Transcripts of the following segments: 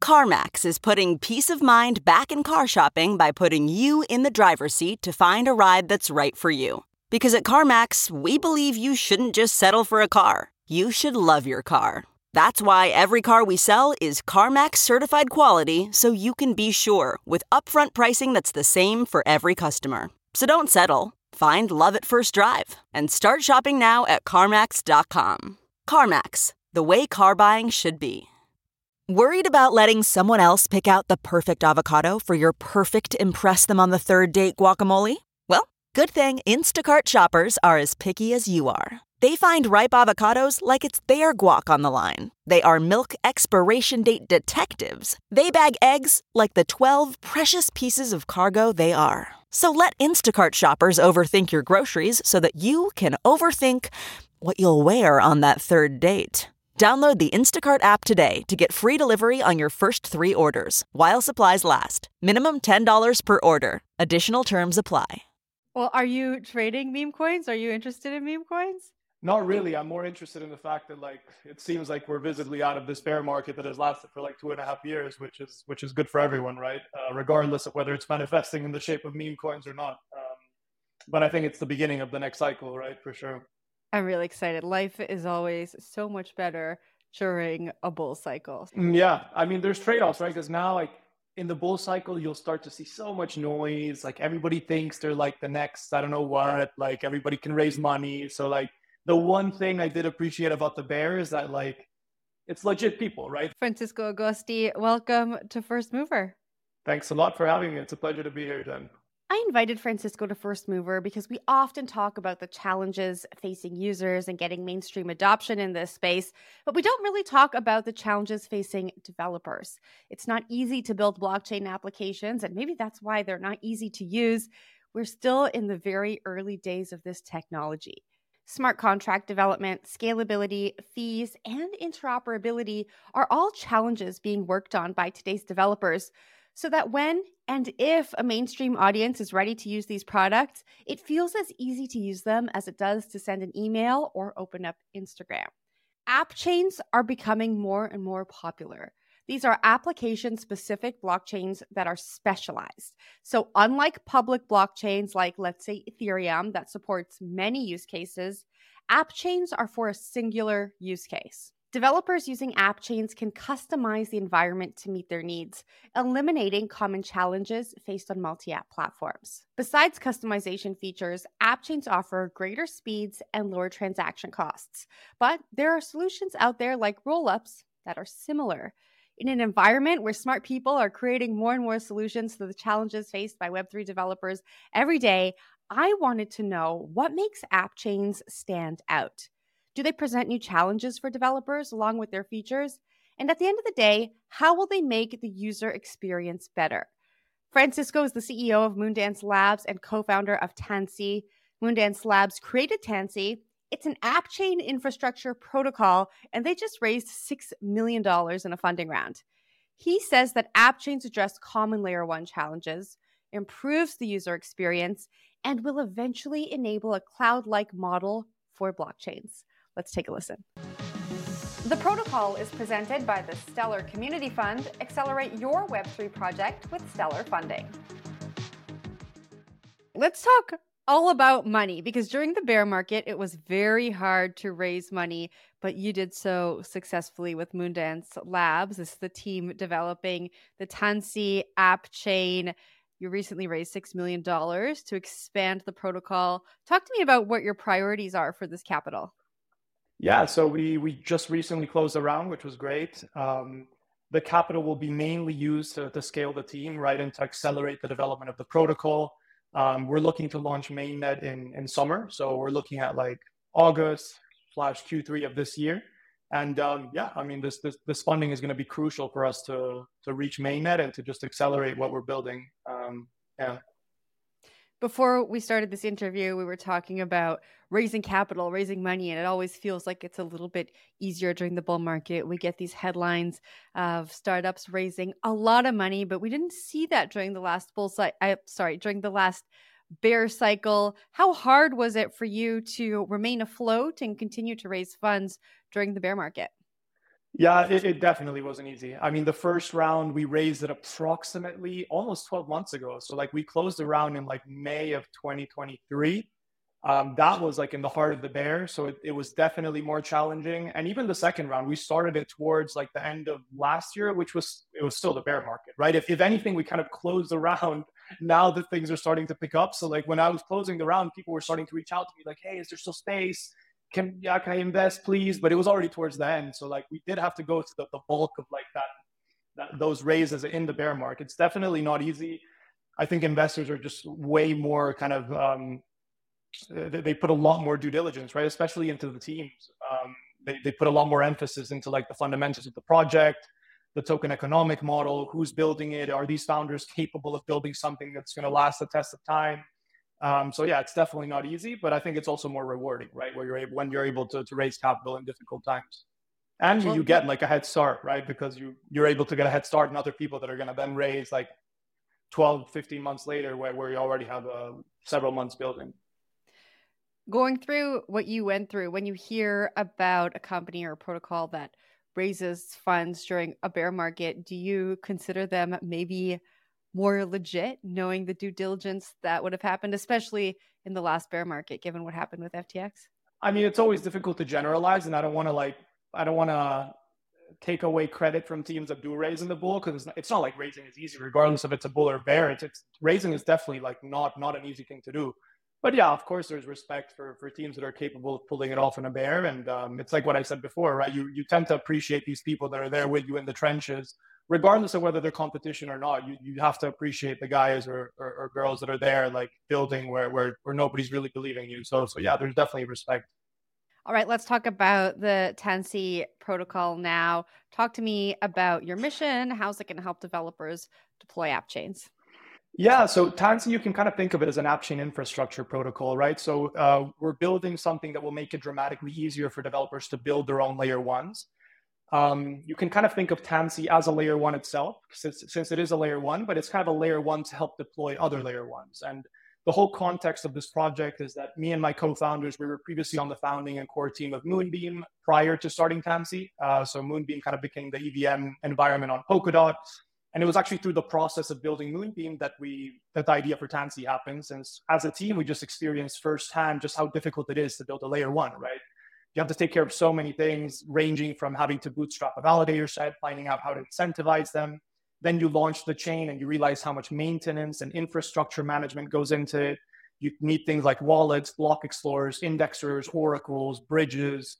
CarMax is putting peace of mind back in car shopping by putting you in the driver's seat to find a ride that's right for you. Because at CarMax, we believe you shouldn't just settle for a car. You should love your car. That's why every car we sell is CarMax certified quality, so you can be sure with upfront pricing that's the same for every customer. So don't settle. Find love at first drive and start shopping now at CarMax.com. CarMax, the way car buying should be. Worried about letting someone else pick out the perfect avocado for your perfect impress them on the third date guacamole? Well, good thing Instacart shoppers are as picky as you are. They find ripe avocados like it's their guac on the line. They are milk expiration date detectives. They bag eggs like the 12 precious pieces of cargo they are. So let Instacart shoppers overthink your groceries so that you can overthink what you'll wear on that third date. Download the Instacart app today to get free delivery on your first 3 orders, while supplies last. Minimum $10 per order. Additional terms apply. Well, are you trading meme coins? Are you interested in meme coins? Not really. I'm more interested in the fact that it seems like we're visibly out of this bear market that has lasted for 2.5 years, which is good for everyone, right? Regardless of whether it's manifesting in the shape of meme coins or not. But I think it's the beginning of the next cycle, right? For sure. I'm really excited. Life is always so much better during a bull cycle. Yeah. I mean, there's trade-offs, right? Because now, in the bull cycle, you'll start to see so much noise. Everybody thinks they're the next, I don't know what, everybody can raise money. So the one thing I did appreciate about the bear is that it's legit people, right? Francisco Agosti, welcome to First Mover. Thanks a lot for having me. It's a pleasure to be here, Jen. I invited Francisco to First Mover because we often talk about the challenges facing users and getting mainstream adoption in this space, but we don't really talk about the challenges facing developers. It's not easy to build blockchain applications, and maybe that's why they're not easy to use. We're still in the very early days of this technology. Smart contract development, scalability, fees, and interoperability are all challenges being worked on by today's developers, so that when and if a mainstream audience is ready to use these products, it feels as easy to use them as it does to send an email or open up Instagram. App chains are becoming more and more popular. These are application-specific blockchains that are specialized. So unlike public blockchains like, let's say, Ethereum that supports many use cases, app chains are for a singular use case. Developers using app chains can customize the environment to meet their needs, eliminating common challenges faced on multi-app platforms. Besides customization features, app chains offer greater speeds and lower transaction costs. But there are solutions out there like rollups that are similar. In an environment where smart people are creating more and more solutions to the challenges faced by Web3 developers every day, I wanted to know what makes app chains stand out. Do they present new challenges for developers along with their features? And at the end of the day, how will they make the user experience better? Francisco is the CEO of Moondance Labs and co-founder of Tansy. Moondance Labs created Tansy. It's an app chain infrastructure protocol, and they just raised $6 million in a funding round. He says that app chains address common layer 1 challenges, improves the user experience, and will eventually enable a cloud-like model for blockchains. Let's take a listen. The protocol is presented by the Stellar Community Fund. Accelerate your Web3 project with Stellar funding. Let's talk all about money, because during the bear market, it was very hard to raise money, but you did so successfully with Moondance Labs. This is the team developing the Tansy app chain. You recently raised $6 million to expand the protocol. Talk to me about what your priorities are for this capital. Yeah, so we just recently closed a round, which was great. The capital will be mainly used to scale the team, right, and to accelerate the development of the protocol. We're looking to launch mainnet in summer, so we're looking at August/Q3 of this year. And this funding is going to be crucial for us to reach mainnet and to just accelerate what we're building. Before we started this interview, we were talking about raising capital, raising money, and it always feels like it's a little bit easier during the bull market. We get these headlines of startups raising a lot of money, but we didn't see that during the last during the last bear cycle. How hard was it for you to remain afloat and continue to raise funds during the bear market? Yeah, it definitely wasn't easy. I mean, the first round we raised it approximately almost 12 months ago. So like we closed the round in like May of 2023. That was like in the heart of the bear. So it was definitely more challenging. And even the second round, we started it towards like the end of last year, it was still the bear market, right? If anything, we kind of closed the round now that things are starting to pick up. So like when I was closing the round, people were starting to reach out to me like, hey, is there still space? Can I invest, please? But it was already towards the end. So like we did have to go to the bulk of like those raises in the bear market. It's definitely not easy. I think investors are just way more kind of they put a lot more due diligence, right? Especially into the teams. They put a lot more emphasis into like the fundamentals of the project, the token economic model, who's building it, are these founders capable of building something that's going to last the test of time? So yeah, it's definitely not easy, but I think it's also more rewarding, right? Where when you're able to raise capital in difficult times, and Well, you get like a head start, right? Because you're able to get a head start in other people that are going to then raise like 12, 15 months later, where you already have several months building. going through what you went through, when you hear about a company or a protocol that raises funds during a bear market, do you consider them maybe more legit, knowing the due diligence that would have happened, especially in the last bear market, given what happened with FTX? I mean, it's always difficult to generalize, and I don't want to take away credit from teams that do raise in the bull, because it's not like raising is easy, regardless if it's a bull or bear. It's raising is definitely like not an easy thing to do. But yeah, of course, there's respect for teams that are capable of pulling it off in a bear, and it's like what I said before, right? You tend to appreciate these people that are there with you in the trenches, regardless of whether they're competition or not. You have to appreciate the guys or girls that are there, like building where nobody's really believing you. So yeah, there's definitely respect. All right, let's talk about the Tansy protocol now. Talk to me about your mission. How's it going to help developers deploy app chains? Yeah, so Tansy, you can kind of think of it as an app chain infrastructure protocol, right? So we're building something that will make it dramatically easier for developers to build their own layer ones. You can kind of think of Tansy as a layer one itself, since it is a layer one, but it's kind of a layer one to help deploy other layer ones. And the whole context of this project is that me and my co-founders, we were previously on the founding and core team of Moonbeam prior to starting Tansy. So Moonbeam kind of became the EVM environment on Polkadot. And it was actually through the process of building Moonbeam that the idea for Tansy happened. Since as a team, we just experienced firsthand just how difficult it is to build a layer one, right? You have to take care of so many things, ranging from having to bootstrap a validator set, finding out how to incentivize them. Then you launch the chain and you realize how much maintenance and infrastructure management goes into it. You need things like wallets, block explorers, indexers, oracles, bridges,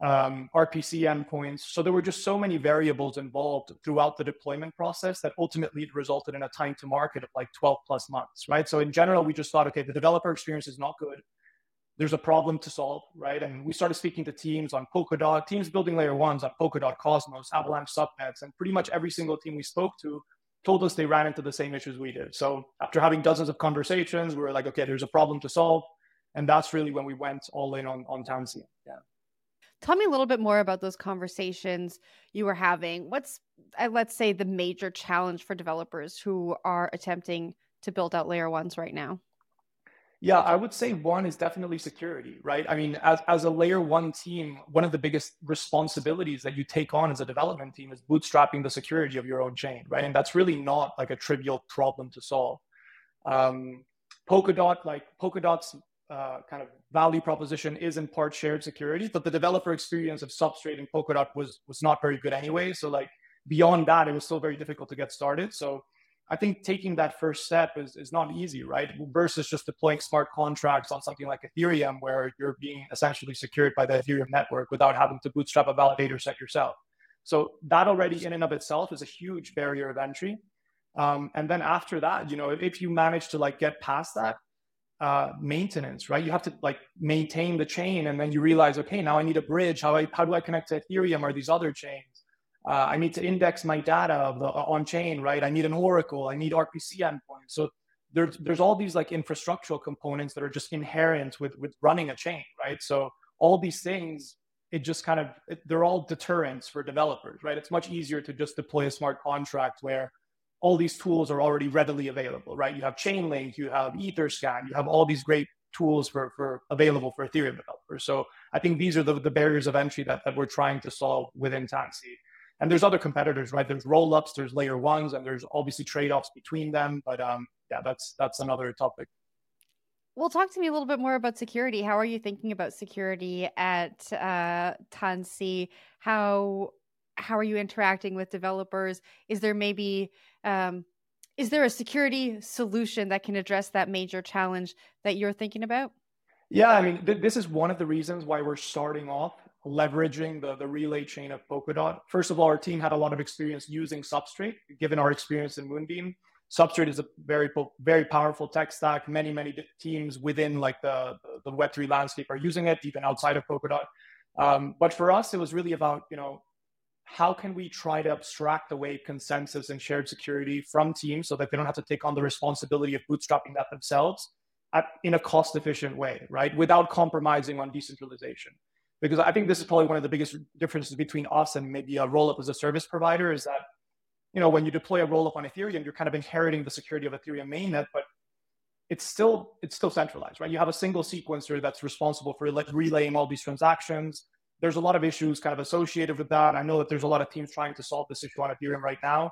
RPC endpoints. So there were just so many variables involved throughout the deployment process that ultimately it resulted in a time to market of like 12 plus months, right? So in general, we just thought, okay, the developer experience is not good. There's a problem to solve, right? And we started speaking to teams on Polkadot, teams building layer ones on Polkadot, Cosmos, Avalanche subnets, and pretty much every single team we spoke to told us they ran into the same issues we did. So after having dozens of conversations, we were like, okay, there's a problem to solve. And that's really when we went all in on Tansy. Yeah. Tell me a little bit more about those conversations you were having. What's, let's say, the major challenge for developers who are attempting to build out layer ones right now? Yeah, I would say one is definitely security, right? I mean, as a layer one team, one of the biggest responsibilities that you take on as a development team is bootstrapping the security of your own chain, right? And that's really not like a trivial problem to solve. Polkadot's kind of value proposition is in part shared security, but the developer experience of Substrate and Polkadot was not very good anyway. So like beyond that, it was still very difficult to get started. So I think taking that first step is not easy, right? Versus just deploying smart contracts on something like Ethereum, where you're being essentially secured by the Ethereum network without having to bootstrap a validator set yourself. So that already in and of itself is a huge barrier of entry. And then after that, if you manage to like get past that, maintenance, right? You have to like maintain the chain, and then you realize, okay, now I need a bridge. How do I connect to Ethereum or these other chains? I need to index my data on chain, right? I need an oracle. I need RPC endpoints. So there's all these like infrastructural components that are just inherent with running a chain, right? So all these things, it just kind of they're all deterrents for developers, right? It's much easier to just deploy a smart contract where all these tools are already readily available, right? You have Chainlink, you have Etherscan, you have all these great tools for available for Ethereum developers. So I think these are the barriers of entry that we're trying to solve within Tansy. And there's other competitors, right? There's rollups, there's layer ones, and there's obviously trade-offs between them. But yeah, that's another topic. Well, talk to me a little bit more about security. How are you thinking about security at Tansy? How are you interacting with developers? Is there maybe is there a security solution that can address that major challenge that you're thinking about? Yeah, I mean, this is one of the reasons why we're starting off leveraging the relay chain of Polkadot. First of all, our team had a lot of experience using Substrate, given our experience in Moonbeam. Substrate is a very powerful tech stack. Many teams within like the Web3 landscape are using it, even outside of Polkadot. But for us, it was really about, how can we try to abstract away consensus and shared security from teams so that they don't have to take on the responsibility of bootstrapping that themselves in a cost-efficient way, right? Without compromising on decentralization. Because I think this is probably one of the biggest differences between us and maybe a roll-up as a service provider is that, when you deploy a roll-up on Ethereum, you're kind of inheriting the security of Ethereum mainnet, but it's still centralized, right? You have a single sequencer that's responsible for relaying all these transactions. There's a lot of issues kind of associated with that. I know that there's a lot of teams trying to solve this issue on Ethereum right now.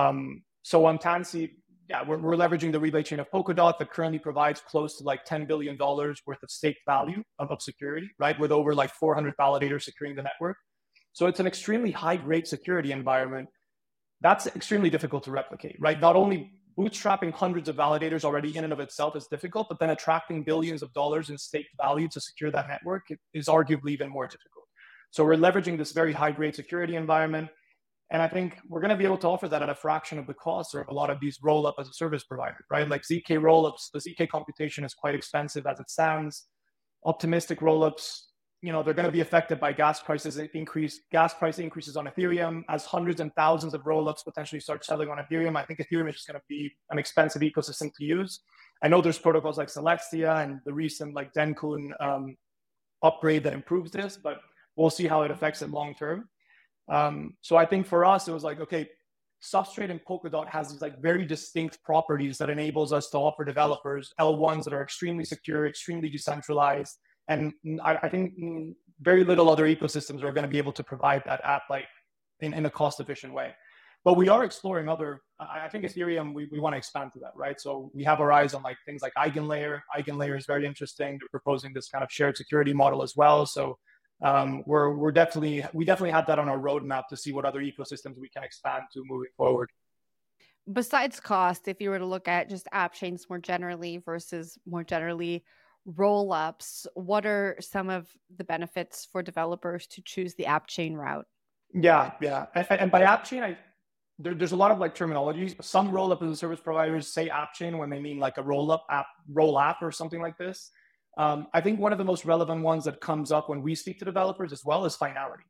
So on Tansy, yeah, we're leveraging the relay chain of Polkadot that currently provides close to like $10 billion worth of staked value of security, right? With over like 400 validators securing the network. So it's an extremely high-grade security environment. That's extremely difficult to replicate, right? Not only bootstrapping hundreds of validators already in and of itself is difficult, but then attracting billions of dollars in staked value to secure that network is arguably even more difficult. So we're leveraging this very high-grade security environment. And I think we're going to be able to offer that at a fraction of the cost of a lot of these roll-up as a service providers, right? Like ZK rollups, the ZK computation is quite expensive as it stands. Optimistic rollups, they're going to be affected by gas price increases on Ethereum as hundreds and thousands of rollups potentially start selling on Ethereum. I think Ethereum is just going to be an expensive ecosystem to use. I know there's protocols like Celestia and the recent like Denkun upgrade that improves this, but we'll see how it affects it long term. So I think for us, it was like, okay, Substrate and Polkadot has these like very distinct properties that enables us to offer developers L1s that are extremely secure, extremely decentralized. And I think very little other ecosystems are going to be able to provide that at like in a cost efficient way. But we are exploring I think Ethereum, we want to expand to that, right? So we have our eyes on like things like EigenLayer. EigenLayer is very interesting. They're proposing this kind of shared security model as well. So we definitely had that on our roadmap to see what other ecosystems we can expand to moving forward. Besides cost, if you were to look at just app chains more generally versus more generally roll-ups, what are some of the benefits for developers to choose the app chain route? Yeah. And by app chain, there's a lot of like terminologies. Some roll-up as a service providers say app chain when they mean like a roll-up app, roll app or something like this. I think one of the most relevant ones that comes up when we speak to developers as well is finality.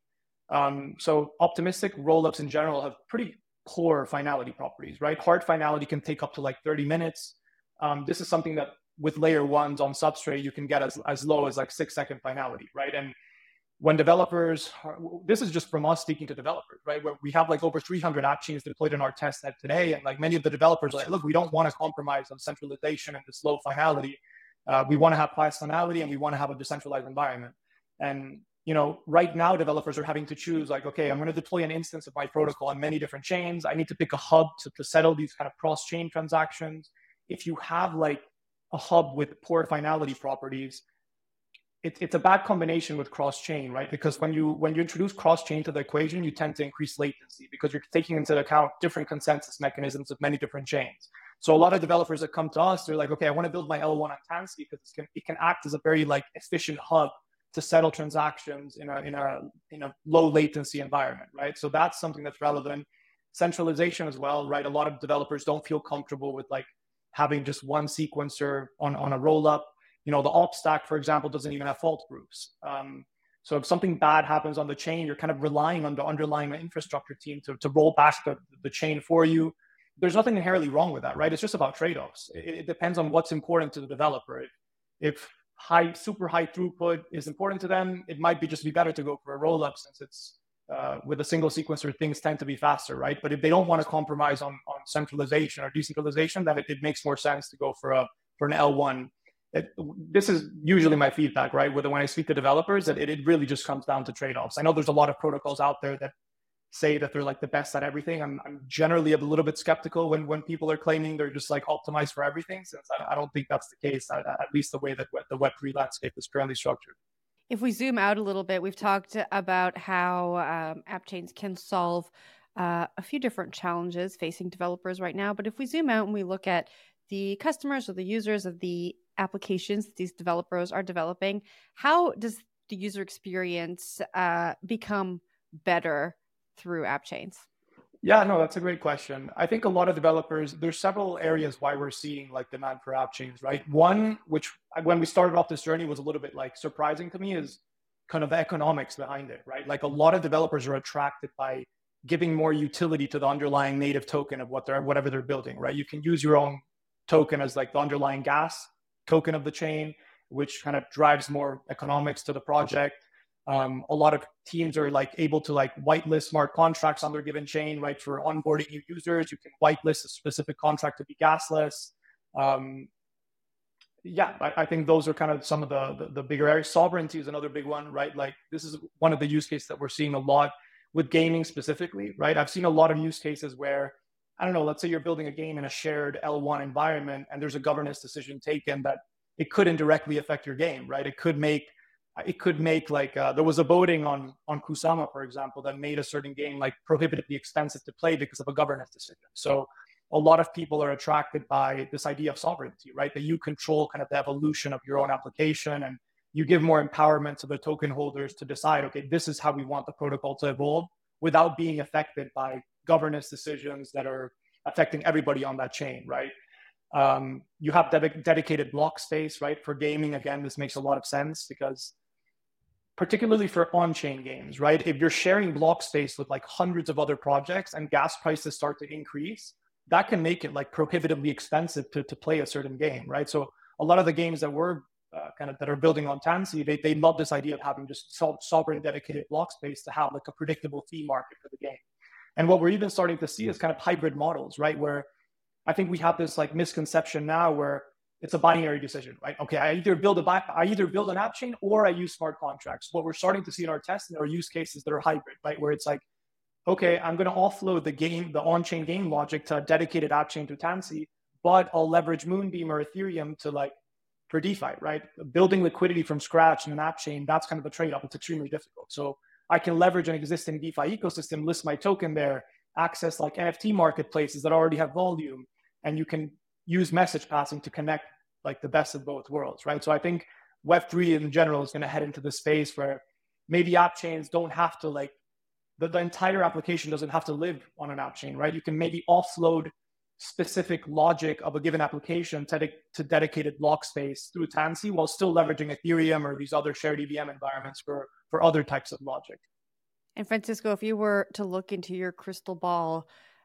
So optimistic rollups in general have pretty poor finality properties, right? Hard finality can take up to like 30 minutes. This is something that with layer ones on Substrate, you can get as low as like 6-second finality, right? And when this is just from us speaking to developers, right? Where we have like over 300 app chains deployed in our testnet today. And like many of the developers are like, look, we don't want to compromise on centralization and this low finality. We want to have fast finality and we want to have a decentralized environment. And, right now developers are having to choose like, okay, I'm going to deploy an instance of my protocol on many different chains. I need to pick a hub to settle these kind of cross-chain transactions. If you have like a hub with poor finality properties, it's a bad combination with cross-chain, right? Because when you introduce cross-chain to the equation, you tend to increase latency because you're taking into account different consensus mechanisms of many different chains. So a lot of developers that come to us, they're like, okay, I want to build my L1 on Tansy because it can act as a very like efficient hub to settle transactions in a low latency environment, right? So that's something that's relevant. Centralization as well, right? A lot of developers don't feel comfortable with like having just one sequencer on a roll-up. The op stack, for example, doesn't even have fault groups. So if something bad happens on the chain, you're kind of relying on the underlying infrastructure team to roll back the chain for you. There's nothing inherently wrong with that, right? It's just about trade-offs. It depends on what's important to the developer. If super high throughput is important to them, it might be better to go for a roll-up since it's with a single sequencer, things tend to be faster, right? But if they don't want to compromise on centralization or decentralization, then it makes more sense to go for an L1. this is usually my feedback, right? When I speak to developers, that it really just comes down to trade-offs. I know there's a lot of protocols out there that say that they're like the best at everything. I'm generally a little bit skeptical when people are claiming they're just like optimized for everything, since I don't think that's the case, at least the way that the Web3 landscape is currently structured. If we zoom out a little bit, we've talked about how app chains can solve a few different challenges facing developers right now. But if we zoom out and we look at the customers or the users of the applications that these developers are developing, how does the user experience become better through app chains? Yeah, no, that's a great question. I think a lot of developers, there's several areas why we're seeing like demand for app chains, right? One, which when we started off this journey was a little bit like surprising to me, is kind of the economics behind it, right? Like a lot of developers are attracted by giving more utility to the underlying native token of whatever they're building, right? You can use your own token as like the underlying gas token of the chain, which kind of drives more economics to the project. A lot of teams are like able to like whitelist smart contracts on their given chain, right? For onboarding new users, you can whitelist a specific contract to be gasless. Yeah, I think those are kind of some of the bigger areas. Sovereignty is another big one, right? Like this is one of the use cases that we're seeing a lot with gaming specifically, right? I've seen a lot of use cases where, I don't know, let's say you're building a game in a shared L1 environment and there's a governance decision taken that it could indirectly affect your game, right? It could make like, there was a voting on Kusama, for example, that made a certain game like prohibitively expensive to play because of a governance decision. So a lot of people are attracted by this idea of sovereignty, right? That you control kind of the evolution of your own application and you give more empowerment to the token holders to decide, okay, this is how we want the protocol to evolve without being affected by governance decisions that are affecting everybody on that chain, right? You have dedicated block space, right? For gaming, again, this makes a lot of sense because particularly for on-chain games, right? If you're sharing block space with like hundreds of other projects and gas prices start to increase, that can make it like prohibitively expensive to play a certain game, right? So a lot of the games that we're that are building on Tansy, they love this idea of having just sovereign dedicated block space to have like a predictable fee market for the game. And what we're even starting to see is kind of hybrid models, right? Where I think we have this like misconception now where it's a binary decision, right? Okay, I either build an app chain or I use smart contracts. What we're starting to see in our tests are use cases that are hybrid, right? Where it's like, okay, I'm going to offload the on-chain game logic to a dedicated app chain to Tansy, but I'll leverage Moonbeam or Ethereum to like for DeFi, right? Building liquidity from scratch in an app chain, that's kind of a trade-off. It's extremely difficult. So I can leverage an existing DeFi ecosystem, list my token there, access like NFT marketplaces that already have volume, and you can use message passing to connect like the best of both worlds, right? So I think Web3 in general is going to head into the space where maybe app chains don't have to like, the entire application doesn't have to live on an app chain, right? You can maybe offload specific logic of a given application to dedicated block space through Tansy while still leveraging Ethereum or these other shared EVM environments for other types of logic. And Francisco, if you were to look into your crystal ball,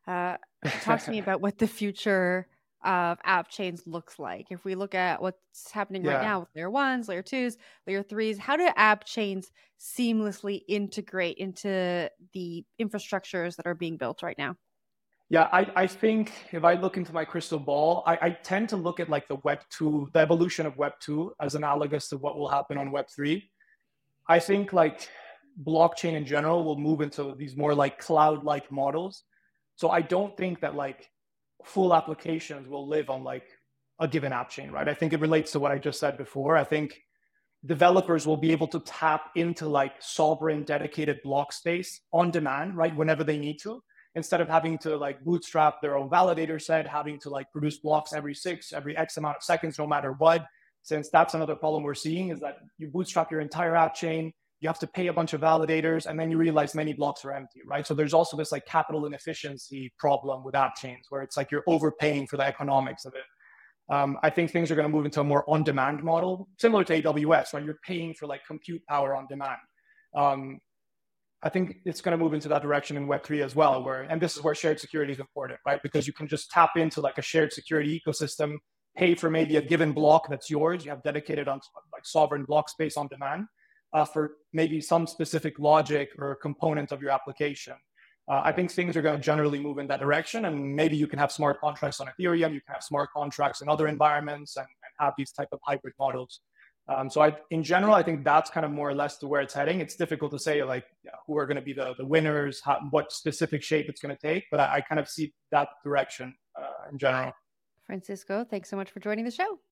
talk to me about what the future of app chains looks like. If we look at what's happening right now with layer 1s, layer 2s, layer 3s, how do app chains seamlessly integrate into the infrastructures that are being built right now? Yeah, I think if I look into my crystal ball, I tend to look at like the evolution of Web 2 as analogous to what will happen on Web 3. I think like blockchain in general will move into these more like cloud-like models. So I don't think that like full applications will live on like a given app chain, right? I think it relates to what I just said before. I think developers will be able to tap into like sovereign dedicated block space on demand, right? Whenever they need to, instead of having to like bootstrap their own validator set, having to like produce blocks every X amount of seconds, no matter what. Since that's another problem we're seeing is that you bootstrap your entire app chain, you have to pay a bunch of validators, and then you realize many blocks are empty, right? So there's also this like capital inefficiency problem with app chains where it's like you're overpaying for the economics of it. I think things are going to move into a more on-demand model, similar to AWS, right? You're paying for like compute power on demand. I think it's going to move into that direction in Web3 as well, and this is where shared security is important, right? Because you can just tap into like a shared security ecosystem, pay for maybe a given block that's yours. You have dedicated on like sovereign block space on demand for maybe some specific logic or component of your application. I think things are going to generally move in that direction, and maybe you can have smart contracts on Ethereum, you can have smart contracts in other environments, and have these type of hybrid models. In general, I think that's kind of more or less to where it's heading. It's difficult to say like who are going to be the winners, what specific shape it's going to take, but I kind of see that direction in general. Francisco, thanks so much for joining the show.